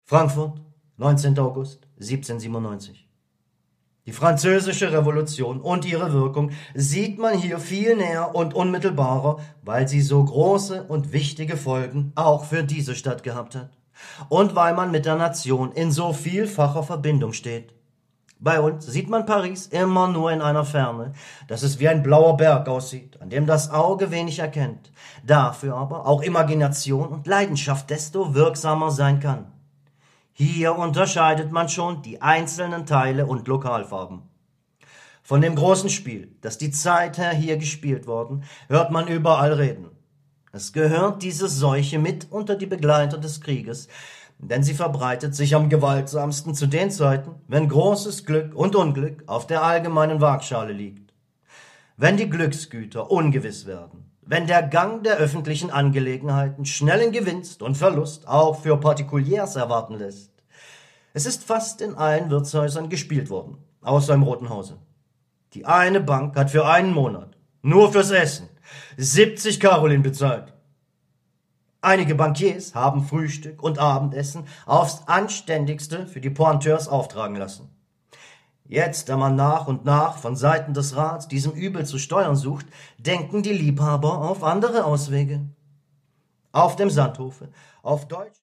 Frankfurt, 19. August 1797. Die Französische Revolution und ihre Wirkung sieht man hier viel näher und unmittelbarer, weil sie so große und wichtige Folgen auch für diese Stadt gehabt hat. Und weil man mit der Nation in so vielfacher Verbindung steht. Bei uns sieht man Paris immer nur in einer Ferne, dass es wie ein blauer Berg aussieht, an dem das Auge wenig erkennt, dafür aber auch Imagination und Leidenschaft desto wirksamer sein kann. Hier unterscheidet man schon die einzelnen Teile und Lokalfarben. Von dem großen Spiel, das die Zeit her hier gespielt worden, hört man überall reden. Es gehört diese Seuche mit unter die Begleiter des Krieges, denn sie verbreitet sich am gewaltsamsten zu den Zeiten, wenn großes Glück und Unglück auf der allgemeinen Waagschale liegt. Wenn die Glücksgüter ungewiss werden, wenn der Gang der öffentlichen Angelegenheiten schnellen Gewinst und Verlust auch für Partikuliers erwarten lässt. Es ist fast in allen Wirtshäusern gespielt worden, außer im Roten Hause. Die eine Bank hat für einen Monat, nur fürs Essen, 70 Karolin bezahlt. Einige Bankiers haben Frühstück und Abendessen aufs Anständigste für die Pointeurs auftragen lassen. Jetzt, da man nach und nach von Seiten des Rats diesem Übel zu steuern sucht, denken die Liebhaber auf andere Auswege. Auf dem Sandhofe, auf Deutsch